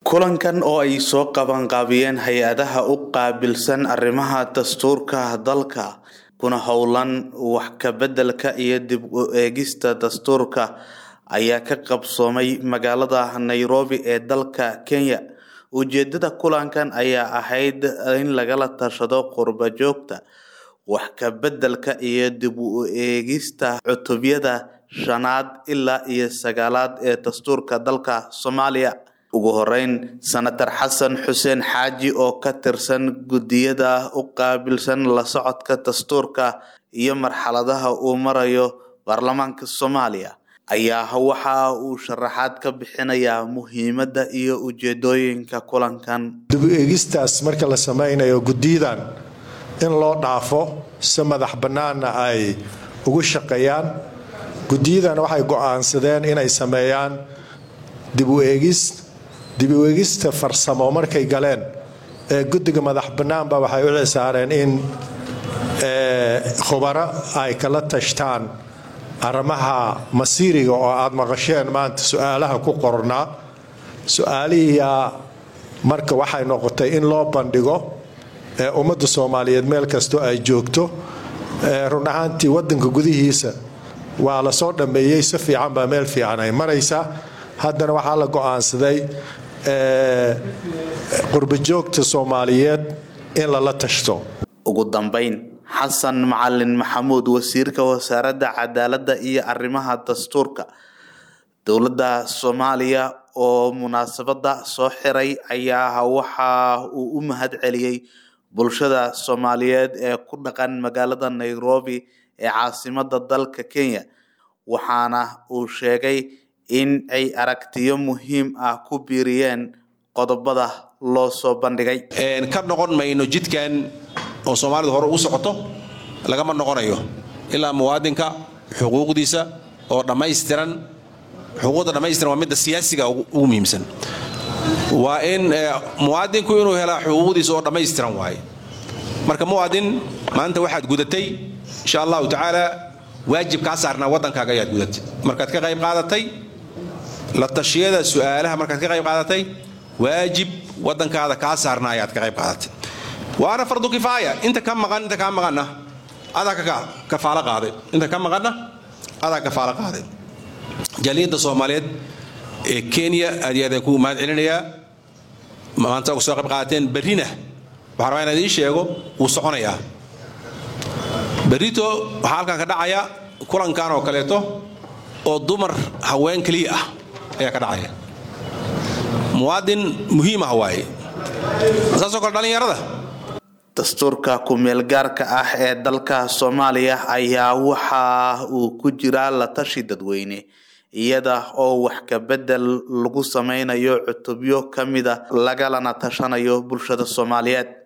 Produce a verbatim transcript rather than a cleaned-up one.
kulankan oo ay soo qaban qaabiyeen hay'adaha u qaabilsan arrimaha dastuurka dalka kuna howlan wax ka bedelka iyo dib u eegista dastuurka ayaa ka qabsoomay magaalada Nairobi ee dalka Kenya. Ujeedada kulankan ayaa ahayd in lagala tashado qurba joogta wax ka bedelka iyo dib u eegista cutubyada shanaad ilaa iyo sagaalaad ee dastuurka dalka Soomaaliya. ugu horeyn Senator Xasan Xuseen Xaaji oo ka tirsan gudiyada u qaabilsan la socodka dastuurka iyo marxaladaha uu marayo baarlamaanka Soomaaliya ayaa waxa uu sharaxaad ka bixinayaa muhiimadda iyo ujeedooyinka kulankan. dib u eegistaas marka la sameeyo gudiyadan in loo dhaafo si madax bannaan ay ugu shaqeeyaan. gudiyadan waxay go'aansadeen inay sameeyaan dib u eegis dib u eegista farsamo markay galeen ee gudiga madax bannaanba waxay u cisaareen in ee khubaro ay kala tashtaan arrimaha masiiriga oo aad maqasheen maanta su'aalaha ku qornaa. su'aalihiya marka waxay noqotay in loo bandhigo ee ummadda Soomaaliyeed meel kasto ay joogto. ee run ahaantii wadanka gudihiisa waa la soo dhameeyay si fiican ba meel fiican ay maraysaa. haddana waxaa la go'aansaday ee qurba joogta Soomaaliyeed in la la tashto. ugu dambeyn Xasan Macalin Maxamuud wasiirka wasaaradda cadaaladda iyo arrimaha dastuurka dowladda Soomaaliya oo munaasabada soo xiray ayaa waxa uu u mahad celiyay bulshada Soomaaliyeed ee ku dhaqan magaalada Nairobi ee caasimadda dalka Kenya waxaana uu sheegay in ay aragtiyo muhiim ah ku biiriyeen qodobada loo soo bandhigay. een ka noqon mayno jidkan oo Soomaalidu hore u socoto lagama noqonayo ilaa muwaadinka xuquuqdiisa oo dhameystiran xuquuqda dhameystiran waa mid siyaasiga ugu muhiimsan. waa in muwaadinku inuu helo xuquuqdiisa oo dhameystiran waay. marka muwaadin maanta waxaad gudatay insha Allah ta'ala waajib ka saarna wadankaaga ayaad gudatay markaad ka qayb qaadatay la tashiyada su'aalaha markaad ka qayb qaadatay waajib wadankaada ka saarna ayaad ka qayb qaadatay. waana fardu kifaaya inta ka maqan inta ka maqana adaa ka kafaala qaaday inta ka maqana adaa kafaala qaaday. jaliyada Soomaaliyeed ee Kenya aad ku maad celinaya maanta ku soo qayb qaateen barina waxaan rabaa inaan idin sheego uu soconaya barito waxa halkan ka dhacaya kulankan oo kaleeto oo dumar haween kaliya ah ayaa ka dhacaya. muwaadin muhiim ah waay asaasoo kala dhalinyarada. dastuurka ku meel gaarka ah ee dalka Soomaaliya ayaa waxa uu ku jiraa la tashi dadweyne iyada oo wax ka bedel lagu sameynayo cutubyo kamida laga lana tashanayo bulshada Soomaaliyeed.